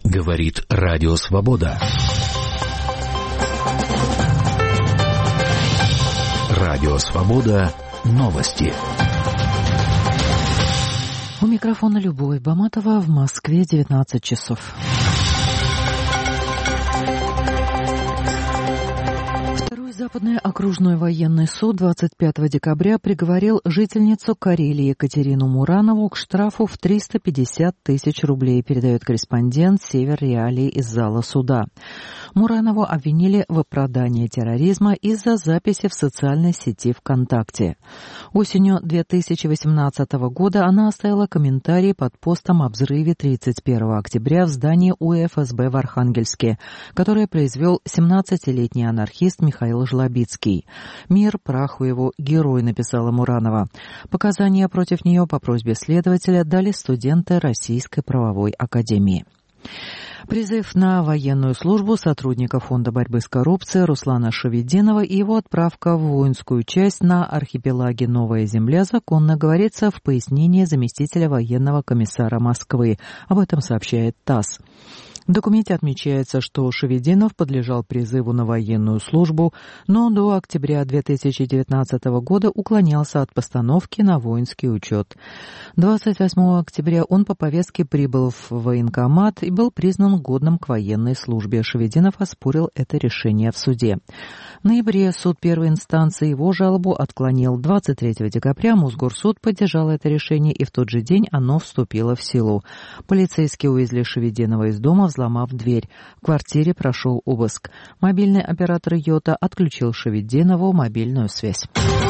Говорит Радио Свобода. Радио Свобода. Новости. У микрофона Любовь Баматова. В Москве 19 часов. Западный окружной военный суд 25 декабря приговорил жительницу Карелии Екатерину Муранову к штрафу в 350 тысяч рублей, передает корреспондент Север Реалии из зала суда. Муранову обвинили в оправдании терроризма из-за записи в социальной сети ВКонтакте. Осенью 2018 года она оставила комментарий под постом о взрыве 31 октября в здании УФСБ в Архангельске, которое произвел 17-летний анархист Михаил Жлобицкий. «Мир праху его, герой», написала Муранова. Показания против нее по просьбе следователя дали студенты Российской правовой академии. Призыв на военную службу сотрудника Фонда борьбы с коррупцией Руслана Шевединова и его отправка в воинскую часть на архипелаге Новая Земля законно, говорится в пояснении заместителя военного комиссара Москвы. Об этом сообщает ТАСС. В документе отмечается, что Шевединов подлежал призыву на военную службу, но до октября 2019 года уклонялся от постановки на воинский учет. 28 октября он по повестке прибыл в военкомат и был признан годным к военной службе. Шевединов оспорил это решение в суде. В ноябре суд первой инстанции его жалобу отклонил. 23 декабря Мосгорсуд поддержал это решение, и в тот же день оно вступило в силу. Полицейские увезли Шевединова из дома, взломав дверь. В квартире прошел обыск. Мобильный оператор «Йота» отключил Шевединову мобильную связь.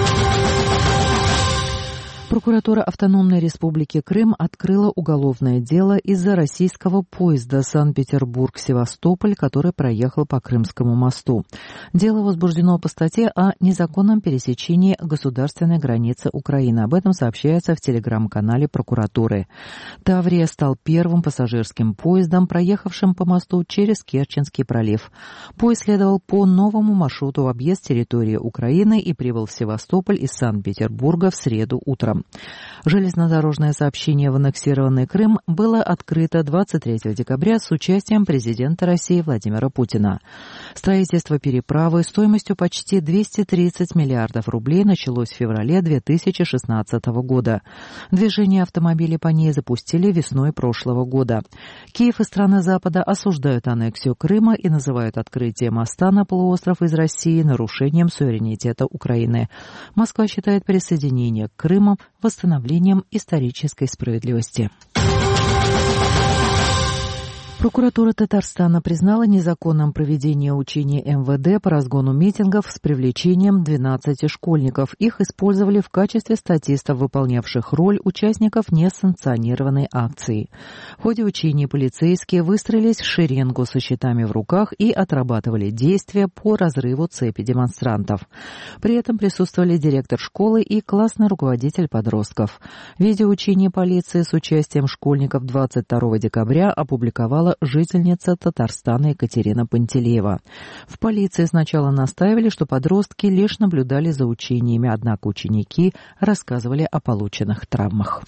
Прокуратура Автономной Республики Крым открыла уголовное дело из-за российского поезда Санкт-Петербург-Севастополь, который проехал по Крымскому мосту. Дело возбуждено по статье о незаконном пересечении государственной границы Украины. Об этом сообщается в телеграм-канале прокуратуры. «Таврия» стал первым пассажирским поездом, проехавшим по мосту через Керченский пролив. Поезд следовал по новому маршруту в объезд территории Украины и прибыл в Севастополь из Санкт-Петербурга в среду утром. Железнодорожное сообщение в аннексированный Крым было открыто 23 декабря с участием президента России Владимира Путина. Строительство переправы стоимостью почти 230 миллиардов рублей началось в феврале 2016 года. Движение автомобилей по ней запустили весной прошлого года. Киев и страны Запада осуждают аннексию Крыма и называют открытие моста на полуостров из России нарушением суверенитета Украины. Москва считает присоединение к Крыму восстановлением исторической справедливости. Прокуратура Татарстана признала незаконным проведение учений МВД по разгону митингов с привлечением 12 школьников. Их использовали в качестве статистов, выполнявших роль участников несанкционированной акции. В ходе учений полицейские выстроились в шеренгу со щитами в руках и отрабатывали действия по разрыву цепи демонстрантов. При этом присутствовали директор школы и классный руководитель подростков. Видео учений полиции с участием школьников 22 декабря опубликовала жительница Татарстана Екатерина Пантелеева. В полиции сначала настаивали, что подростки лишь наблюдали за учениями, однако ученики рассказывали о полученных травмах.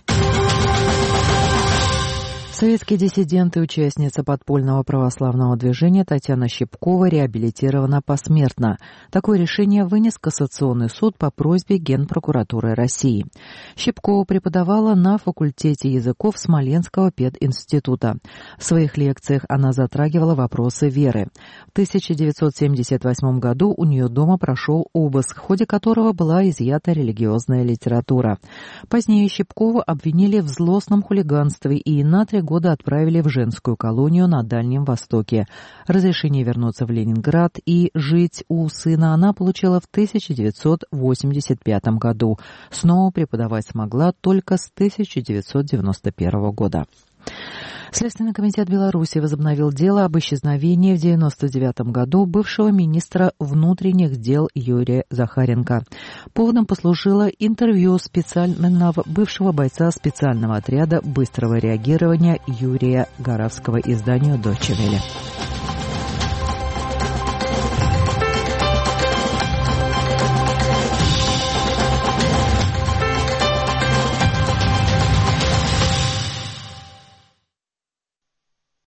Советский диссидент и участница подпольного православного движения Татьяна Щипкова реабилитирована посмертно. Такое решение вынес Кассационный суд по просьбе Генпрокуратуры России. Щипкова преподавала на факультете языков Смоленского пединститута. В своих лекциях она затрагивала вопросы веры. В 1978 году у нее дома прошел обыск, в ходе которого была изъята религиозная литература. Позднее Щипкову обвинили в злостном хулиганстве и на 3 года отправили в женскую колонию на Дальнем Востоке. Разрешение вернуться в Ленинград и жить у сына она получила в 1985 году. Снова преподавать смогла только с 1991 года. Следственный комитет Беларуси возобновил дело об исчезновении в 1999 году бывшего министра внутренних дел Юрия Захаренко. Поводом послужило интервью специального бывшего бойца специального отряда быстрого реагирования Юрия Горовского изданию «Дойче Велле».